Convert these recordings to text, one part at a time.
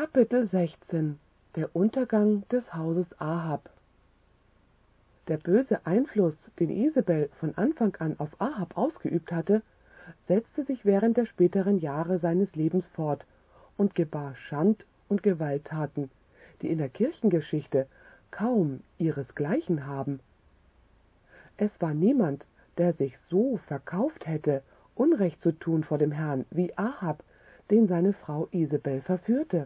Kapitel 16 Der Untergang des Hauses Ahab. Der böse Einfluss, den Isabel von Anfang an auf Ahab ausgeübt hatte, setzte sich während der späteren Jahre seines Lebens fort und gebar Schand- und Gewalttaten, die in der Kirchengeschichte kaum ihresgleichen haben. Es war niemand, der sich so verkauft hätte, Unrecht zu tun vor dem Herrn, wie Ahab, den seine Frau Isabel verführte.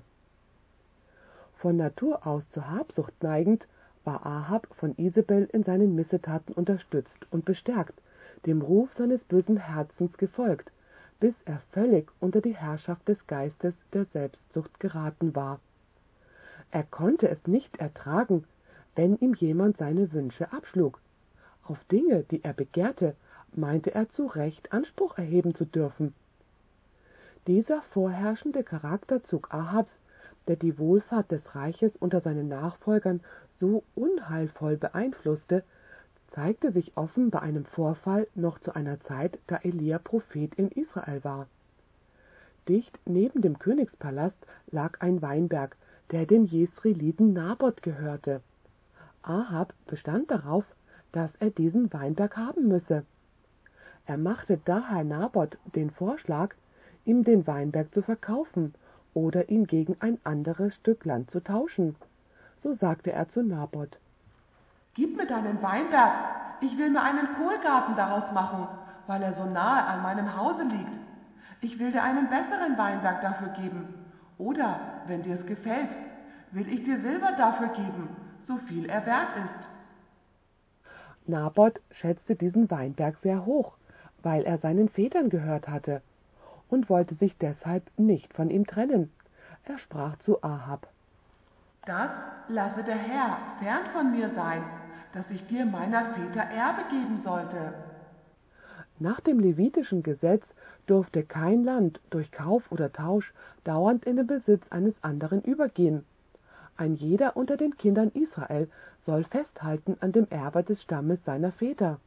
Von Natur aus zur Habsucht neigend, war Ahab von Isabel in seinen Missetaten unterstützt und bestärkt, dem Ruf seines bösen Herzens gefolgt, bis er völlig unter die Herrschaft des Geistes der Selbstsucht geraten war. Er konnte es nicht ertragen, wenn ihm jemand seine Wünsche abschlug. Auf Dinge, die er begehrte, meinte er zu Recht Anspruch erheben zu dürfen. Dieser vorherrschende Charakterzug Ahabs, der die Wohlfahrt des Reiches unter seinen Nachfolgern so unheilvoll beeinflusste, zeigte sich offen bei einem Vorfall noch zu einer Zeit, da Elia Prophet in Israel war. Dicht neben dem Königspalast lag ein Weinberg, der dem Jesreeliten Nabot gehörte. Ahab bestand darauf, dass er diesen Weinberg haben müsse. Er machte daher Nabot den Vorschlag, ihm den Weinberg zu verkaufen oder ihn gegen ein anderes Stück Land zu tauschen. So sagte er zu Nabot: »Gib mir deinen Weinberg, ich will mir einen Kohlgarten daraus machen, weil er so nahe an meinem Hause liegt. Ich will dir einen besseren Weinberg dafür geben. Oder, wenn dir es gefällt, will ich dir Silber dafür geben, so viel er wert ist.« Nabot schätzte diesen Weinberg sehr hoch, weil er seinen Vätern gehört hatte, und wollte sich deshalb nicht von ihm trennen. Er sprach zu Ahab: »Das lasse der Herr fern von mir sein, dass ich dir meiner Väter Erbe geben sollte.« Nach dem levitischen Gesetz durfte kein Land durch Kauf oder Tausch dauernd in den Besitz eines anderen übergehen. Ein jeder unter den Kindern Israel soll festhalten an dem Erbe des Stammes seiner Väter.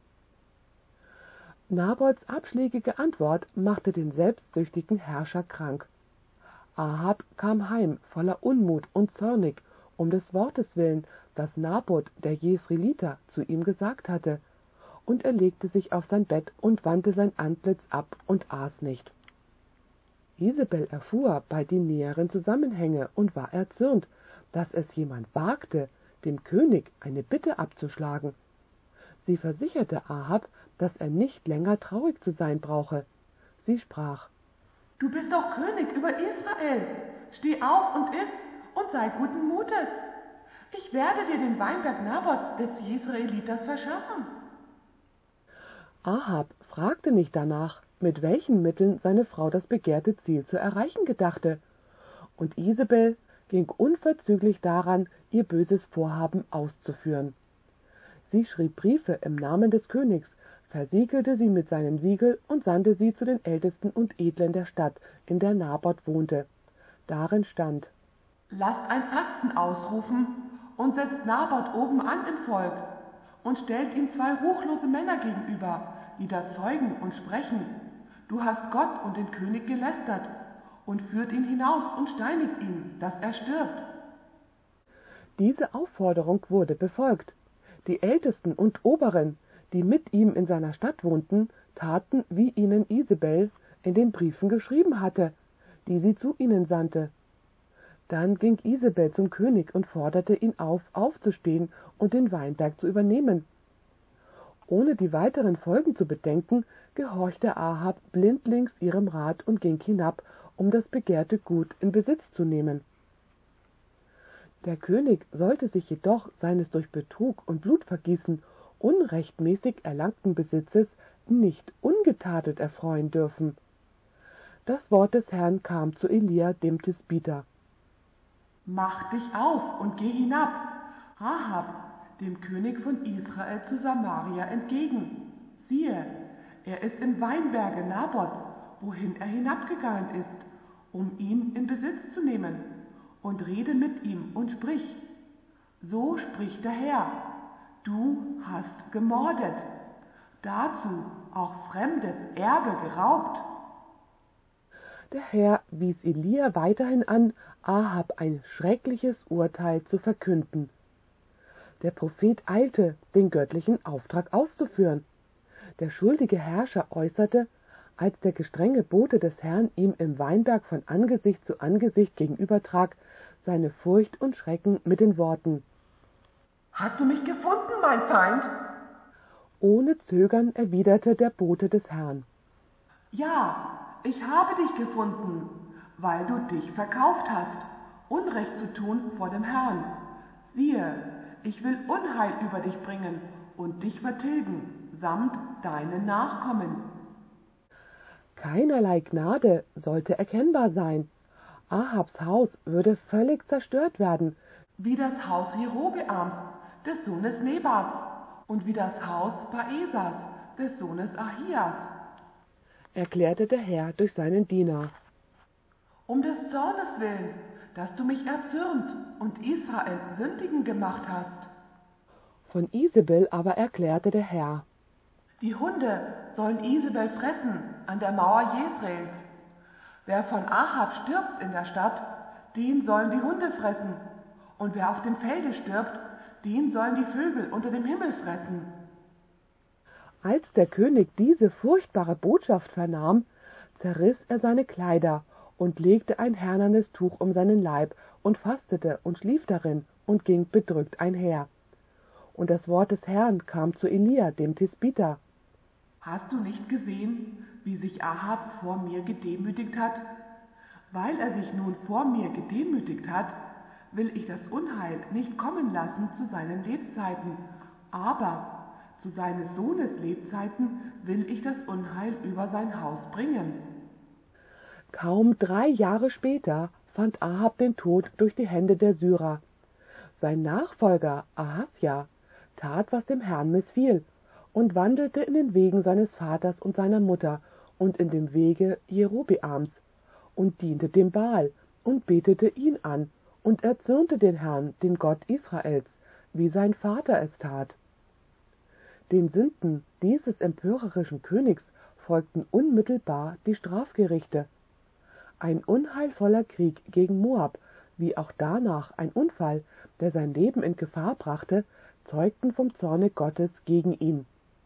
Nabots abschlägige Antwort machte den selbstsüchtigen Herrscher krank. Ahab kam heim voller Unmut und zornig um des Wortes willen, das Nabot, der Jesreeliter, zu ihm gesagt hatte, und er legte sich auf sein Bett und wandte sein Antlitz ab und aß nicht. Isabel erfuhr bald die näheren Zusammenhänge und war erzürnt, dass es jemand wagte, dem König eine Bitte abzuschlagen. Sie versicherte Ahab, dass er nicht länger traurig zu sein brauche. Sie sprach: »Du bist doch König über Israel. Steh auf und iss und sei guten Mutes. Ich werde dir den Weinberg Nabots des Jesreeliters verschaffen.« Ahab fragte nicht danach, mit welchen Mitteln seine Frau das begehrte Ziel zu erreichen gedachte, und Isabel ging unverzüglich daran, ihr böses Vorhaben auszuführen. Sie schrieb Briefe im Namen des Königs, versiegelte sie mit seinem Siegel und sandte sie zu den Ältesten und Edlen der Stadt, in der Nabot wohnte. Darin stand: »Lasst ein Fasten ausrufen und setzt Nabot oben an im Volk und stellt ihm 2 ruchlose Männer gegenüber, die da zeugen und sprechen: Du hast Gott und den König gelästert, und führt ihn hinaus und steinigt ihn, dass er stirbt.« Diese Aufforderung wurde befolgt. Die Ältesten und Oberen, die mit ihm in seiner Stadt wohnten, taten, wie ihnen Isabel in den Briefen geschrieben hatte, die sie zu ihnen sandte. Dann ging Isabel zum König und forderte ihn auf, aufzustehen und den Weinberg zu übernehmen. Ohne die weiteren Folgen zu bedenken, gehorchte Ahab blindlings ihrem Rat und ging hinab, um das begehrte Gut in Besitz zu nehmen. Der König sollte sich jedoch seines durch Betrug und Blutvergießen unrechtmäßig erlangten Besitzes nicht ungetadelt erfreuen dürfen. Das Wort des Herrn kam zu Elia dem Tisbiter: »Mach dich auf und geh hinab, Ahab, dem König von Israel, zu Samaria entgegen. Siehe, er ist im Weinberge Nabots, wohin er hinabgegangen ist, um ihn in Besitz zu nehmen, und rede mit ihm und sprich: So spricht der Herr, du hast gemordet, dazu auch fremdes Erbe geraubt.« Der Herr wies Elia weiterhin an, Ahab ein schreckliches Urteil zu verkünden. Der Prophet eilte, den göttlichen Auftrag auszuführen. Der schuldige Herrscher äußerte, als der gestrenge Bote des Herrn ihm im Weinberg von Angesicht zu Angesicht gegenübertrat, seine Furcht und Schrecken mit den Worten: »Hast du mich gefunden, mein Feind?« Ohne Zögern erwiderte der Bote des Herrn: »Ja, ich habe dich gefunden, weil du dich verkauft hast, Unrecht zu tun vor dem Herrn. Siehe, ich will Unheil über dich bringen und dich vertilgen, samt deinen Nachkommen.« Keinerlei Gnade sollte erkennbar sein. Ahabs Haus würde völlig zerstört werden, wie das Haus Jerobeams, des Sohnes Nebats, und wie das Haus Baesas, des Sohnes Ahias, erklärte der Herr durch seinen Diener. Um des Zornes willen, dass du mich erzürnt und Israel sündigen gemacht hast. Von Isebel aber erklärte der Herr: Die Hunde sollen Isebel fressen an der Mauer Jesreels. Wer von Ahab stirbt in der Stadt, den sollen die Hunde fressen. Und wer auf dem Felde stirbt, den sollen die Vögel unter dem Himmel fressen. Als der König diese furchtbare Botschaft vernahm, zerriss er seine Kleider und legte ein härnernes Tuch um seinen Leib und fastete und schlief darin und ging bedrückt einher. Und das Wort des Herrn kam zu Elia, dem Tisbiter: Hast du nicht gesehen, wie sich Ahab vor mir gedemütigt hat? Weil er sich nun vor mir gedemütigt hat, will ich das Unheil nicht kommen lassen zu seinen Lebzeiten, aber zu seines Sohnes Lebzeiten will ich das Unheil über sein Haus bringen. Kaum 3 Jahre später fand Ahab den Tod durch die Hände der Syrer. Sein Nachfolger Ahasja tat, was dem Herrn missfiel, und wandelte in den Wegen seines Vaters und seiner Mutter und in dem Wege Jerobeams und diente dem Baal und betete ihn an und erzürnte den Herrn, den Gott Israels, wie sein Vater es tat. Den Sünden dieses empörerischen Königs folgten unmittelbar die Strafgerichte. Ein unheilvoller Krieg gegen Moab, wie auch danach ein Unfall, der sein Leben in Gefahr brachte, zeugten vom Zorne Gottes gegen ihn.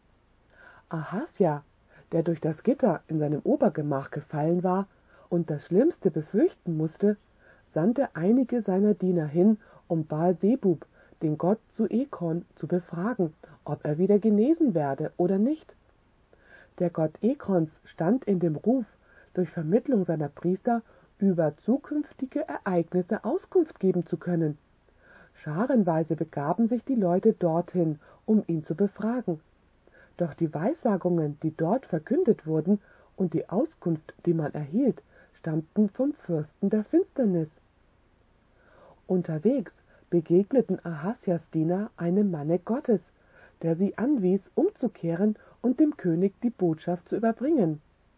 Ahasja, der durch das Gitter in seinem Obergemach gefallen war und das Schlimmste befürchten musste, sandte einige seiner Diener hin, um Baal-Zebub, den Gott zu Ekron, zu befragen, ob er wieder genesen werde oder nicht. Der Gott Ekrons stand in dem Ruf, durch Vermittlung seiner Priester über zukünftige Ereignisse Auskunft geben zu können. Scharenweise begaben sich die Leute dorthin, um ihn zu befragen. Doch die Weissagungen, die dort verkündet wurden, und die Auskunft, die man erhielt, stammten vom Fürsten der Finsternis. Unterwegs begegneten Ahasjas Diener einem Manne Gottes, der sie anwies, umzukehren und dem König die Botschaft zu überbringen.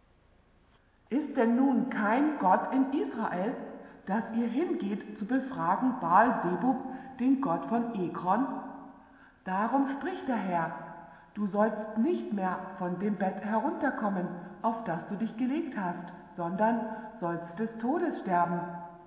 Ist denn nun kein Gott in Israel, dass ihr hingeht zu befragen Baal-Zebub, den Gott von Ekron? Darum spricht der Herr: Du sollst nicht mehr von dem Bett herunterkommen, auf das du dich gelegt hast, sondern sollst des Todes sterben.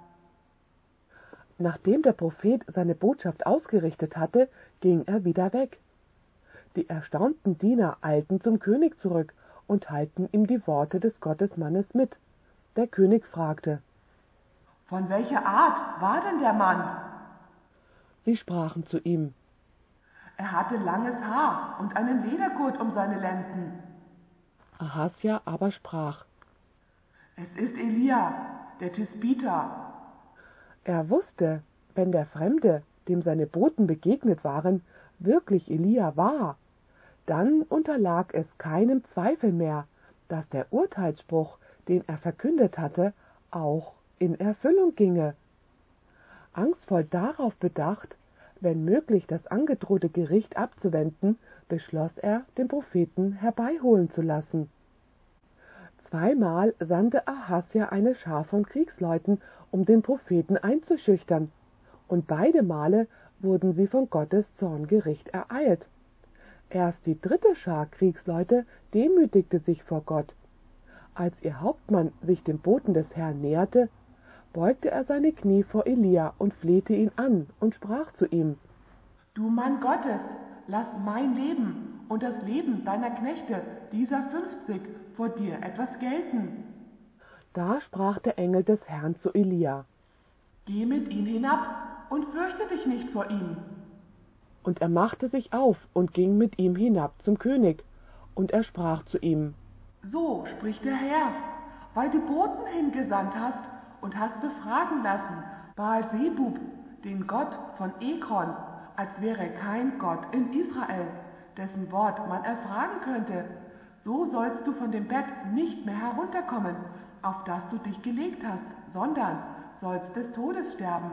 Nachdem der Prophet seine Botschaft ausgerichtet hatte, ging er wieder weg. Die erstaunten Diener eilten zum König zurück und teilten ihm die Worte des Gottesmannes mit. Der König fragte: Von welcher Art war denn der Mann? Sie sprachen zu ihm: Er hatte langes Haar und einen Ledergurt um seine Lenden. Ahasja aber sprach: Es ist Elia, der Tisbiter. Er wusste, wenn der Fremde, dem seine Boten begegnet waren, wirklich Elia war, dann unterlag es keinem Zweifel mehr, dass der Urteilsspruch, den er verkündet hatte, auch in Erfüllung ginge. Angstvoll darauf bedacht, wenn möglich das angedrohte Gericht abzuwenden, beschloss er, den Propheten herbeiholen zu lassen. Zweimal sandte Ahasja eine Schar von Kriegsleuten, um den Propheten einzuschüchtern, und beide Male wurden sie von Gottes Zorngericht ereilt. Erst die dritte Schar Kriegsleute demütigte sich vor Gott. Als ihr Hauptmann sich dem Boten des Herrn näherte, beugte er seine Knie vor Elia und flehte ihn an und sprach zu ihm: Du Mann Gottes, lass mein Leben und das Leben deiner Knechte, dieser 50, vor dir etwas gelten. Da sprach der Engel des Herrn zu Elia: Geh mit ihm hinab und fürchte dich nicht vor ihm. Und er machte sich auf und ging mit ihm hinab zum König. Und er sprach zu ihm: So spricht der Herr, weil du Boten hingesandt hast und hast befragen lassen Baal-Zebub, den Gott von Ekron, als wäre kein Gott in Israel, dessen Wort man erfragen könnte. So sollst du von dem Bett nicht mehr herunterkommen, auf das du dich gelegt hast, sondern sollst des Todes sterben.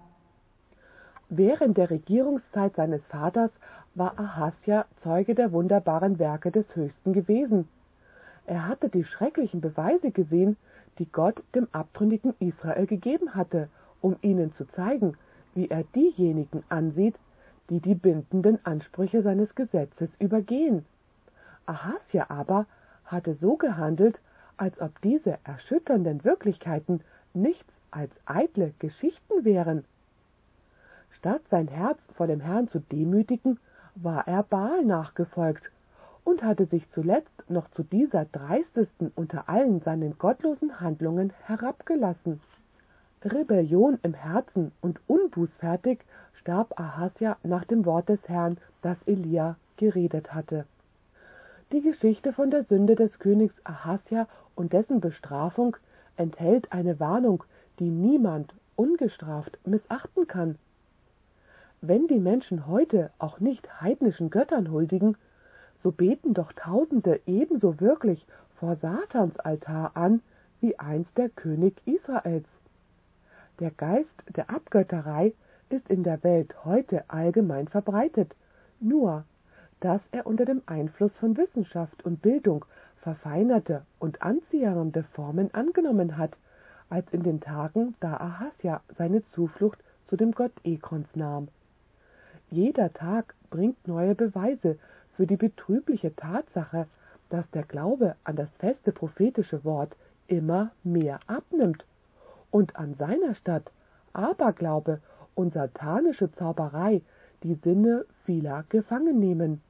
Während der Regierungszeit seines Vaters war Ahasja Zeuge der wunderbaren Werke des Höchsten gewesen. Er hatte die schrecklichen Beweise gesehen, die Gott dem abtrünnigen Israel gegeben hatte, um ihnen zu zeigen, wie er diejenigen ansieht, die die bindenden Ansprüche seines Gesetzes übergehen. Ahasja aber hatte so gehandelt, als ob diese erschütternden Wirklichkeiten nichts als eitle Geschichten wären. Statt sein Herz vor dem Herrn zu demütigen, war er Baal nachgefolgt und hatte sich zuletzt noch zu dieser dreistesten unter allen seinen gottlosen Handlungen herabgelassen. Rebellion im Herzen und unbußfertig starb Ahasja nach dem Wort des Herrn, das Elia geredet hatte. Die Geschichte von der Sünde des Königs Ahasja und dessen Bestrafung enthält eine Warnung, die niemand ungestraft missachten kann. Wenn die Menschen heute auch nicht heidnischen Göttern huldigen, so beten doch Tausende ebenso wirklich vor Satans Altar an, wie einst der König Israels. Der Geist der Abgötterei ist in der Welt heute allgemein verbreitet, nur dass er unter dem Einfluss von Wissenschaft und Bildung verfeinerte und anziehende Formen angenommen hat, als in den Tagen, da Ahasja seine Zuflucht zu dem Gott Ekrons nahm. Jeder Tag bringt neue Beweise für die betrübliche Tatsache, dass der Glaube an das feste prophetische Wort immer mehr abnimmt und an seiner Statt Aberglaube und satanische Zauberei die Sinne vieler gefangen nehmen.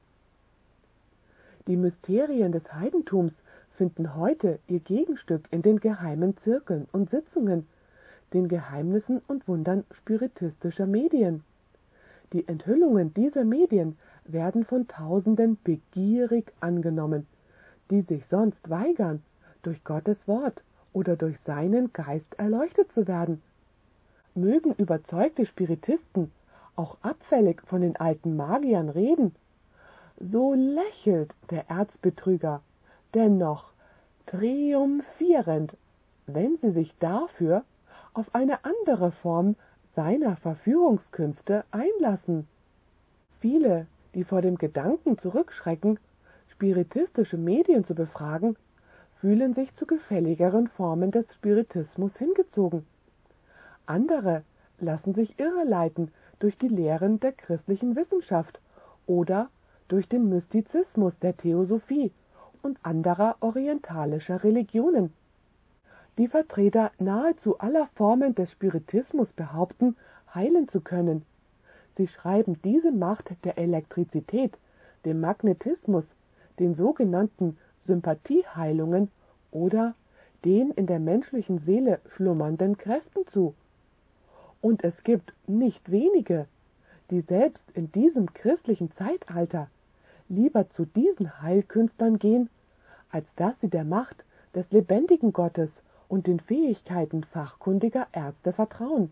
Die Mysterien des Heidentums finden heute ihr Gegenstück in den geheimen Zirkeln und Sitzungen, den Geheimnissen und Wundern spiritistischer Medien. Die Enthüllungen dieser Medien werden von Tausenden begierig angenommen, die sich sonst weigern, durch Gottes Wort oder durch seinen Geist erleuchtet zu werden. Mögen überzeugte Spiritisten auch abfällig von den alten Magiern reden, so lächelt der Erzbetrüger dennoch triumphierend, wenn sie sich dafür auf eine andere Form seiner Verführungskünste einlassen. Viele, die vor dem Gedanken zurückschrecken, spiritistische Medien zu befragen, fühlen sich zu gefälligeren Formen des Spiritismus hingezogen. Andere lassen sich irreleiten durch die Lehren der christlichen Wissenschaft oder durch den Mystizismus der Theosophie und anderer orientalischer Religionen. Die Vertreter nahezu aller Formen des Spiritismus behaupten, heilen zu können. Sie schreiben diese Macht der Elektrizität, dem Magnetismus, den sogenannten Sympathieheilungen oder den in der menschlichen Seele schlummernden Kräften zu. Und es gibt nicht wenige, die selbst in diesem christlichen Zeitalter lieber zu diesen Heilkünstlern gehen, als dass sie der Macht des lebendigen Gottes und den Fähigkeiten fachkundiger Ärzte vertrauen.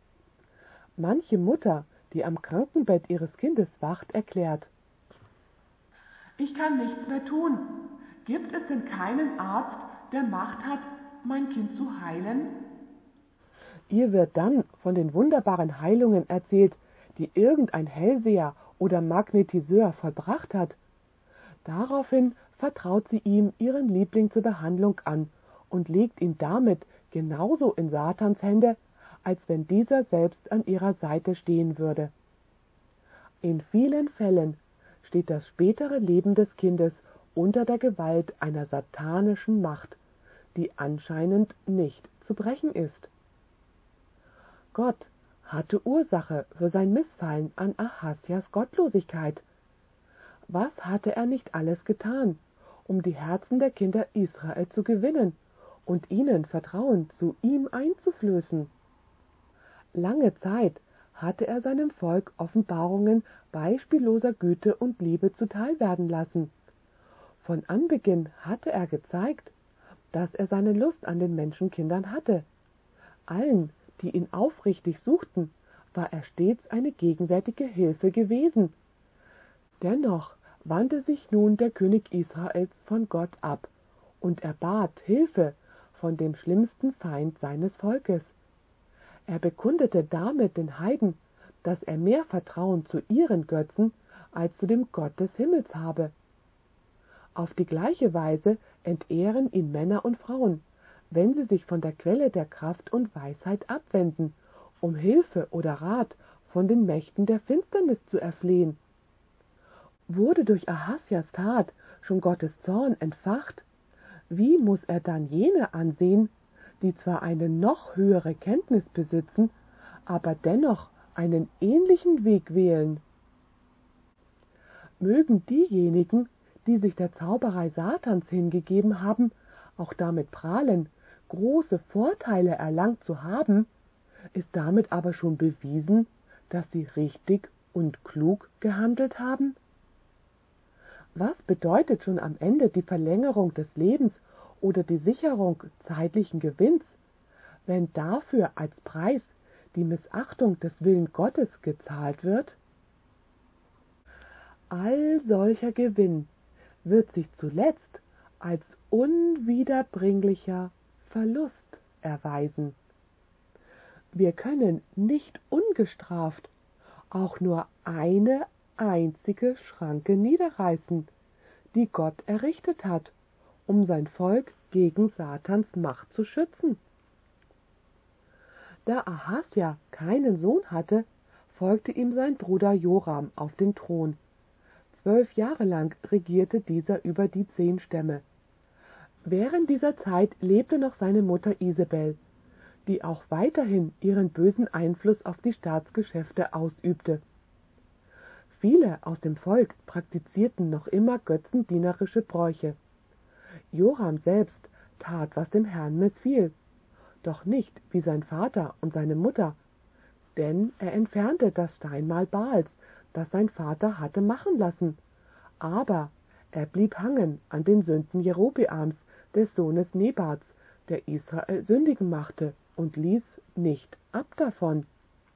Manche Mutter, die am Krankenbett ihres Kindes wacht, erklärt: Ich kann nichts mehr tun. Gibt es denn keinen Arzt, der Macht hat, mein Kind zu heilen? Ihr wird dann von den wunderbaren Heilungen erzählt, die irgendein Hellseher oder Magnetiseur vollbracht hat. Daraufhin vertraut sie ihm ihren Liebling zur Behandlung an und legt ihn damit genauso in Satans Hände, als wenn dieser selbst an ihrer Seite stehen würde. In vielen Fällen steht das spätere Leben des Kindes unter der Gewalt einer satanischen Macht, die anscheinend nicht zu brechen ist. Gott hatte Ursache für sein Missfallen an Ahasjas Gottlosigkeit. Was hatte er nicht alles getan, um die Herzen der Kinder Israel zu gewinnen und ihnen Vertrauen zu ihm einzuflößen? Lange Zeit hatte er seinem Volk Offenbarungen beispielloser Güte und Liebe zuteil werden lassen. Von Anbeginn hatte er gezeigt, dass er seine Lust an den Menschenkindern hatte. Allen, die ihn aufrichtig suchten, war er stets eine gegenwärtige Hilfe gewesen. Dennoch wandte sich nun der König Israels von Gott ab und erbat Hilfe von dem schlimmsten Feind seines Volkes. Er bekundete damit den Heiden, dass er mehr Vertrauen zu ihren Götzen als zu dem Gott des Himmels habe. Auf die gleiche Weise entehren ihn Männer und Frauen, wenn sie sich von der Quelle der Kraft und Weisheit abwenden, um Hilfe oder Rat von den Mächten der Finsternis zu erflehen. Wurde durch Ahasjas Tat schon Gottes Zorn entfacht, wie muss er dann jene ansehen, die zwar eine noch höhere Kenntnis besitzen, aber dennoch einen ähnlichen Weg wählen? Mögen diejenigen, die sich der Zauberei Satans hingegeben haben, auch damit prahlen, große Vorteile erlangt zu haben, ist damit aber schon bewiesen, dass sie richtig und klug gehandelt haben? Was bedeutet schon am Ende die Verlängerung des Lebens oder die Sicherung zeitlichen Gewinns, wenn dafür als Preis die Missachtung des Willens Gottes gezahlt wird? All solcher Gewinn wird sich zuletzt als unwiederbringlicher Verlust erweisen. Wir können nicht ungestraft auch nur eine einzige Schranke niederreißen, die Gott errichtet hat, um sein Volk gegen Satans Macht zu schützen. Da Ahasja keinen Sohn hatte, folgte ihm sein Bruder Joram auf den Thron. 12 Jahre lang regierte dieser über die 10 Stämme. Während dieser Zeit lebte noch seine Mutter Isabel, die auch weiterhin ihren bösen Einfluss auf die Staatsgeschäfte ausübte. Viele aus dem Volk praktizierten noch immer götzendienerische Bräuche. Joram selbst tat, was dem Herrn missfiel, doch nicht wie sein Vater und seine Mutter, denn er entfernte das Steinmal Baals, das sein Vater hatte machen lassen, aber er blieb hangen an den Sünden Jerobeams, des Sohnes Nebats, der Israel sündigen machte, und ließ nicht ab davon.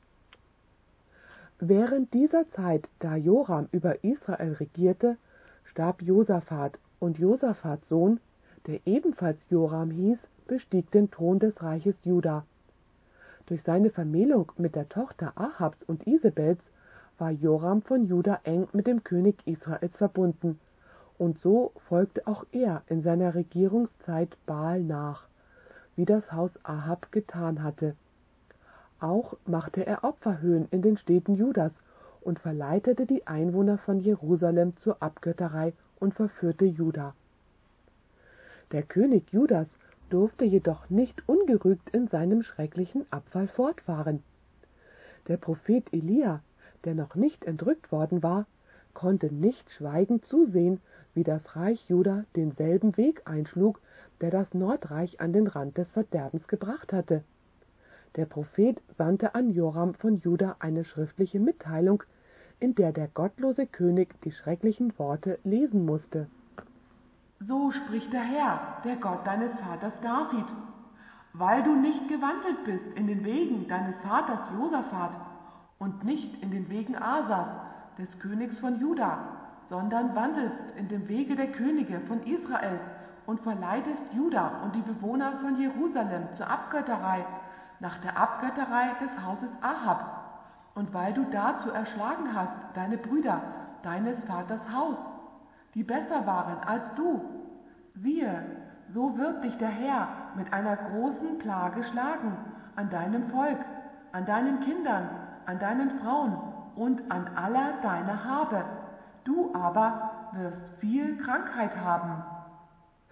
Während dieser Zeit, da Joram über Israel regierte, starb Josaphat, und Josaphats Sohn, der ebenfalls Joram hieß, bestieg den Thron des Reiches Juda. Durch seine Vermählung mit der Tochter Ahabs und Isabels war Joram von Juda eng mit dem König Israels verbunden, und so folgte auch er in seiner Regierungszeit Baal nach, wie das Haus Ahab getan hatte. Auch machte er Opferhöhen in den Städten Judas und verleitete die Einwohner von Jerusalem zur Abgötterei und verführte Juda. Der König Judas durfte jedoch nicht ungerügt in seinem schrecklichen Abfall fortfahren. Der Prophet Elia, der noch nicht entrückt worden war, konnte nicht schweigend zusehen, wie das Reich Juda denselben Weg einschlug, der das Nordreich an den Rand des Verderbens gebracht hatte. Der Prophet sandte an Joram von Juda eine schriftliche Mitteilung, in der der gottlose König die schrecklichen Worte lesen musste. So spricht der Herr, der Gott deines Vaters David, weil du nicht gewandelt bist in den Wegen deines Vaters Josaphat und nicht in den Wegen Asas, des Königs von Juda, sondern wandelst in dem Wege der Könige von Israel und verleitest Juda und die Bewohner von Jerusalem zur Abgötterei, nach der Abgötterei des Hauses Ahab, und weil du dazu erschlagen hast deine Brüder, deines Vaters Haus, die besser waren als du. Siehe, so wird dich der Herr mit einer großen Plage schlagen an deinem Volk, an deinen Kindern, an deinen Frauen und an aller deiner Habe. Du aber wirst viel Krankheit haben.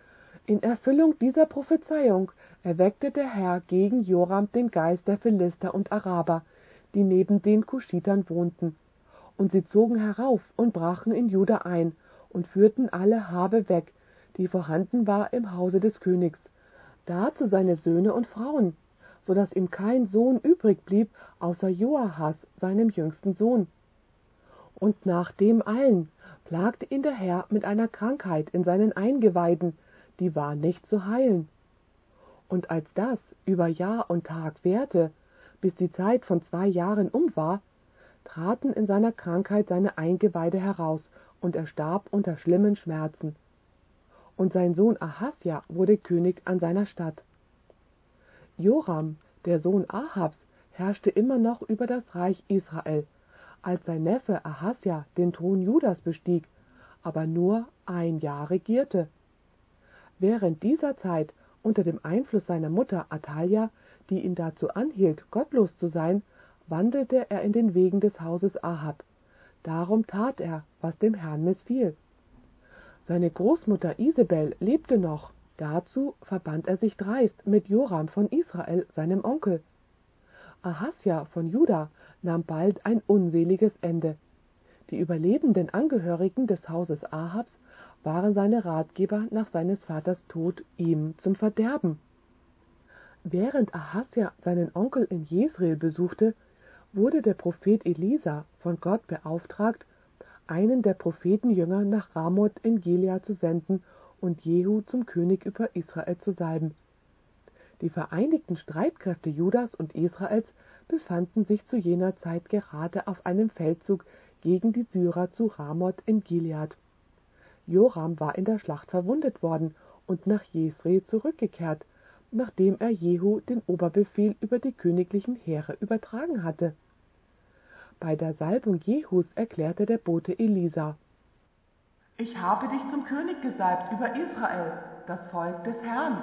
In Erfüllung dieser Prophezeiung erweckte der Herr gegen Joram den Geist der Philister und Araber, die neben den Kuschitern wohnten. Und sie zogen herauf und brachen in Juda ein und führten alle Habe weg, die vorhanden war im Hause des Königs, dazu seine Söhne und Frauen, so dass ihm kein Sohn übrig blieb, außer Joahas, seinem jüngsten Sohn. Und nach dem allen plagte ihn der Herr mit einer Krankheit in seinen Eingeweiden, die war nicht zu heilen. Und als das über Jahr und Tag währte, bis die Zeit von 2 Jahren war, traten in seiner Krankheit seine Eingeweide heraus, und er starb unter schlimmen Schmerzen. Und sein Sohn Ahasja wurde König an seiner Statt. Joram, der Sohn Ahabs, herrschte immer noch über das Reich Israel, als sein Neffe Ahasja den Thron Judas bestieg, aber nur 1 Jahr regierte. Während dieser Zeit, unter dem Einfluss seiner Mutter Athalja, die ihn dazu anhielt, gottlos zu sein, wandelte er in den Wegen des Hauses Ahab. Darum tat er, was dem Herrn missfiel. Seine Großmutter Isabel lebte noch. Dazu verband er sich dreist mit Joram von Israel, seinem Onkel. Ahasja von Juda nahm bald ein unseliges Ende. Die überlebenden Angehörigen des Hauses Ahabs waren seine Ratgeber nach seines Vaters Tod ihm zum Verderben. Während Ahasja seinen Onkel in Jesreel besuchte, wurde der Prophet Elisa von Gott beauftragt, einen der Prophetenjünger nach Ramoth in Gilead zu senden und Jehu zum König über Israel zu salben. Die vereinigten Streitkräfte Judas und Israels befanden sich zu jener Zeit gerade auf einem Feldzug gegen die Syrer zu Ramoth in Gilead. Joram war in der Schlacht verwundet worden und nach Jesreel zurückgekehrt, nachdem er Jehu den Oberbefehl über die königlichen Heere übertragen hatte. Bei der Salbung Jehus erklärte der Bote Elisa: Ich habe dich zum König gesalbt über Israel, das Volk des Herrn.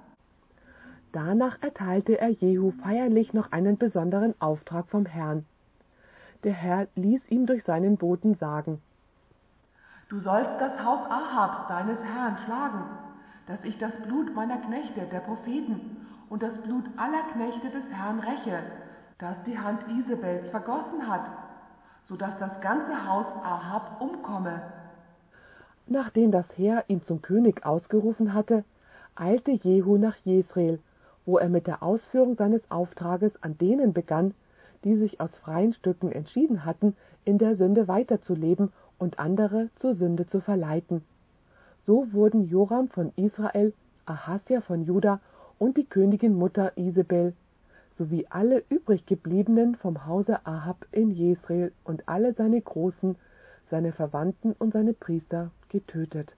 Danach erteilte er Jehu feierlich noch einen besonderen Auftrag vom Herrn. Der Herr ließ ihm durch seinen Boten sagen: Du sollst das Haus Ahabs, deines Herrn, schlagen, dass ich das Blut meiner Knechte, der Propheten, und das Blut aller Knechte des Herrn räche, das die Hand Isabels vergossen hat, so dass das ganze Haus Ahab umkomme. Nachdem das Heer ihn zum König ausgerufen hatte, eilte Jehu nach Jesreel, wo er mit der Ausführung seines Auftrages an denen begann, die sich aus freien Stücken entschieden hatten, in der Sünde weiterzuleben und andere zur Sünde zu verleiten. So wurden Joram von Israel, Ahasja von Juda und die Königin Mutter Isabel sowie alle übriggebliebenen vom Hause Ahab in Jesreel und alle seine Großen, seine Verwandten und seine Priester getötet.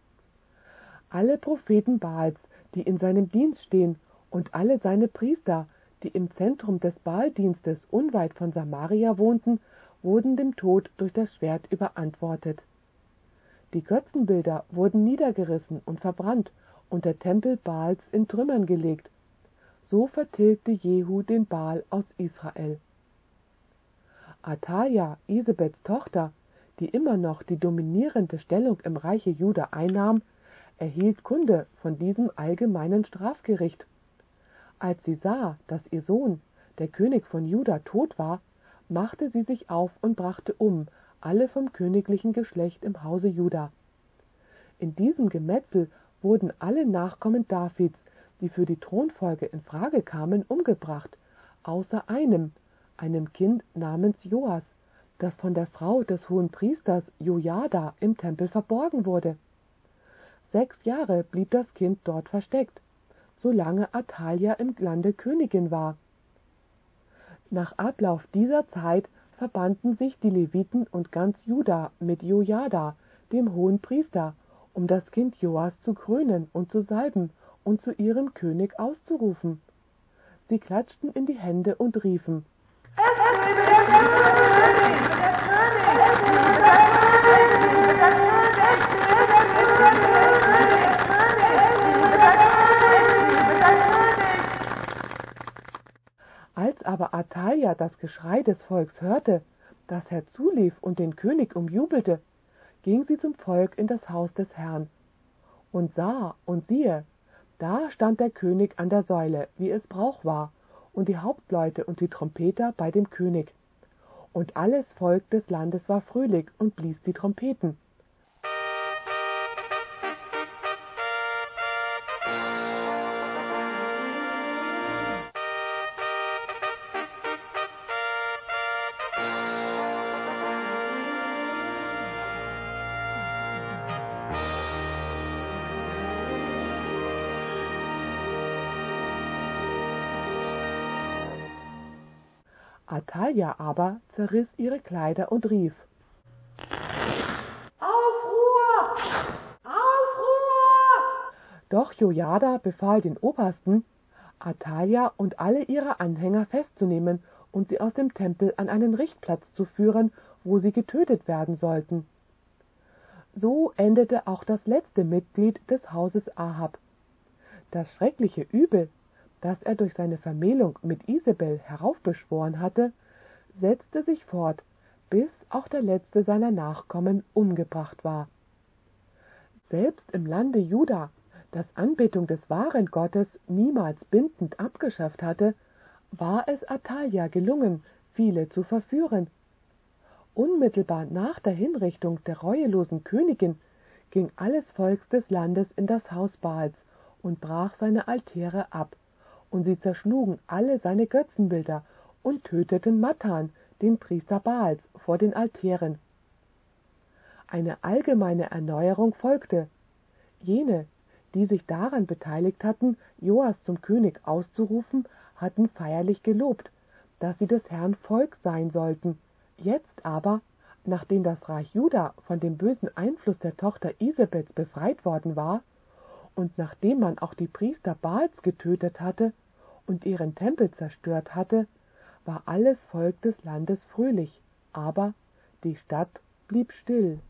Alle Propheten Baals, die in seinem Dienst stehen, und alle seine Priester, die im Zentrum des Baaldienstes unweit von Samaria wohnten, wurden dem Tod durch das Schwert überantwortet. Die Götzenbilder wurden niedergerissen und verbrannt und der Tempel Baals in Trümmern gelegt. So vertilgte Jehu den Baal aus Israel. Athalja, Isabels Tochter, die immer noch die dominierende Stellung im Reiche Juda einnahm, erhielt Kunde von diesem allgemeinen Strafgericht. Als sie sah, dass ihr Sohn, der König von Juda, tot war, machte sie sich auf und brachte alle vom königlichen Geschlecht im Hause Juda. In diesem Gemetzel wurden alle Nachkommen Davids, die für die Thronfolge in Frage kamen, umgebracht, außer einem Kind namens Joas, das von der Frau des Hohenpriesters Jojada im Tempel verborgen wurde. 6 Jahre blieb das Kind dort versteckt, solange Athalja im Lande Königin war. Nach Ablauf dieser Zeit verbanden sich die Leviten und ganz Juda mit Jojada, dem Hohenpriester, um das Kind Joas zu krönen und zu salben und zu ihrem König auszurufen. Sie klatschten in die Hände und riefen: Als aber Athalja das Geschrei des Volks hörte, das herzulief und den König umjubelte, ging sie zum Volk in das Haus des Herrn. und sah, und siehe, da stand der König an der Säule, wie es Brauch war, und die Hauptleute und die Trompeter bei dem König. Und alles Volk des Landes war fröhlich und blies die Trompeten. Athalja aber zerriss ihre Kleider und rief: Aufruhr! Aufruhr! Doch Jojada befahl den Obersten, Athalja und alle ihre Anhänger festzunehmen und sie aus dem Tempel an einen Richtplatz zu führen, wo sie getötet werden sollten. So endete auch das letzte Mitglied des Hauses Ahab. Das schreckliche Übel, das er durch seine Vermählung mit Isebel heraufbeschworen hatte, setzte sich fort, bis auch der letzte seiner Nachkommen umgebracht war. Selbst im Lande Juda, das Anbetung des wahren Gottes niemals bindend abgeschafft hatte, war es Athalja gelungen, viele zu verführen. Unmittelbar nach der Hinrichtung der reuelosen Königin ging alles Volk des Landes in das Haus Baals und brach seine Altäre ab, und sie zerschlugen alle seine Götzenbilder und töteten Mattan, den Priester Baals, vor den Altären. Eine allgemeine Erneuerung folgte. Jene, die sich daran beteiligt hatten, Joas zum König auszurufen, hatten feierlich gelobt, dass sie des Herrn Volk sein sollten. Jetzt aber, nachdem das Reich Juda von dem bösen Einfluss der Tochter Isebels befreit worden war, und nachdem man auch die Priester Baals getötet hatte und ihren Tempel zerstört hatte, war alles Volk des Landes fröhlich, aber die Stadt blieb still.